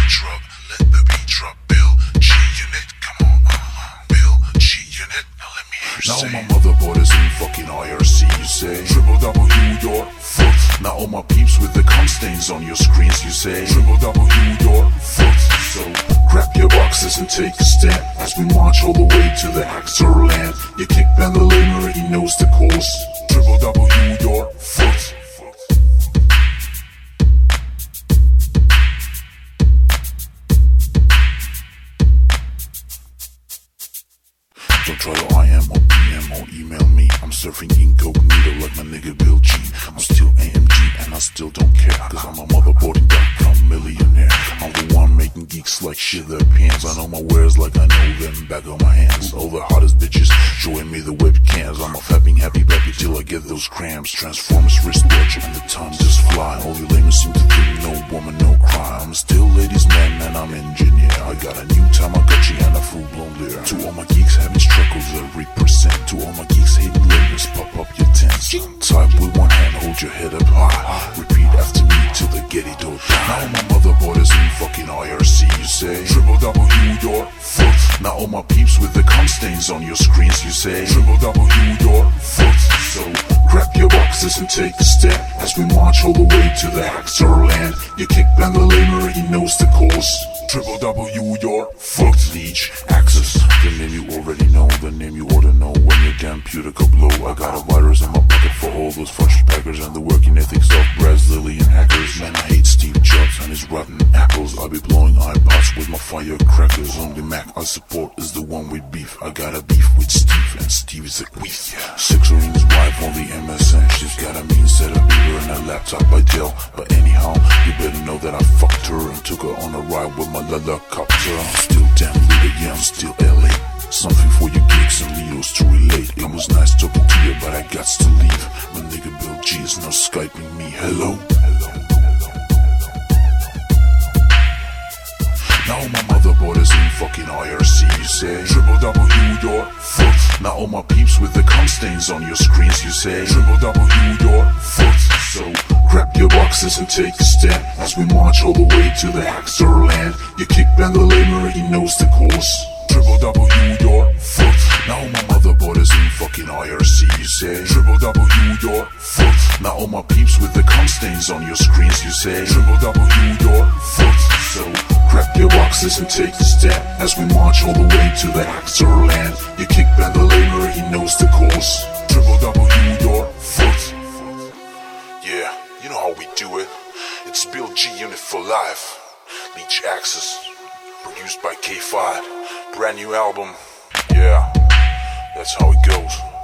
drop, let the beat drop. Bill G Unit, come on, Bill G Unit, now let me hear you say. Now my motherboard is in fucking IRC, you say. W your foot. Now all my peeps with the cum stains on your screens, you say. W your foot. So grab your boxes and take a stand as we march all the way to the Hacksaw land. You kick Ben the lamer, he knows the course. W your foot. Don't try to IM or PM or email me. I'm surfing incognito like my nigga Bill G. I'm still AMG and I still don't care, cause I'm a motherboarding.com millionaire. I'm the one making geeks like shit their pants. I know my wares like I know them back on my hands. All the hottest bitches showing me the webcams. I'm a fapping happy peppy till I get those cramps. Transformers wristwatch and the time just fly. All you lamers seem to think no woman, no cry. I'm still ladies man and I'm engineer. I got a new Tamagotchi and a full blown leer. To all my geeks having struggles that represent. To all my geeks hating lamers, pop up your tents. Type with one hand, hold your head up high. Repeat after me till the Getty door die. Now my motherboard is in fucking IRC, you say. W your foot. Now all my peeps with the cum stains on your screens, you say. W your foot. So grab your boxes and take a step as we march all the way to the Hacksaw land. You kick Ben the lamer, he knows the course. W your foot. Leech Axis, the name you already know, the name you ought to know when your damn computer go blow. I got a virus in my pocket for all those fudge packers and the working ethics of Brazilian hackers. Man, I hate Steve Jobs and his rotten apples. I be blowing iPods with my firecrackers. Only Mac I support is the one with beef. I got a beef with Steve and Steve is a queef. Sixering his wife on the MSN. She's got a mean set of beaver and a laptop by Dell. But anyhow, you better know that I fucked her and took her on a ride with my helicopter. I'm still damn leader, yeah, I'm still LA. Something for you geeks and Leos to relate. It was nice talking to you, but I got to leave. My nigga Bill G is now Skyping me. Hello? Now my motherboard is in fucking IRC, you say. W your foot. Now all my peeps with the cum stains on your screens, you say. W your foot. So grab your boxes and take a step as we march all the way to the Hacksaw land. You kick Ben the lamer, he knows the course. W your foot. Now my motherboard is in fucking IRC, you say. W your foot. Now all my peeps with the cum stains on your screens, you say. W your foot. So grab your boxes and take a step as we march all the way to the Hacksaw land. You kick Ben the lamer, he knows the course. W your foot. Yeah, you know how we do it. It's Bill G Unit for life. Leech Axis, produced by K5. Brand new album. Yeah, that's how it goes.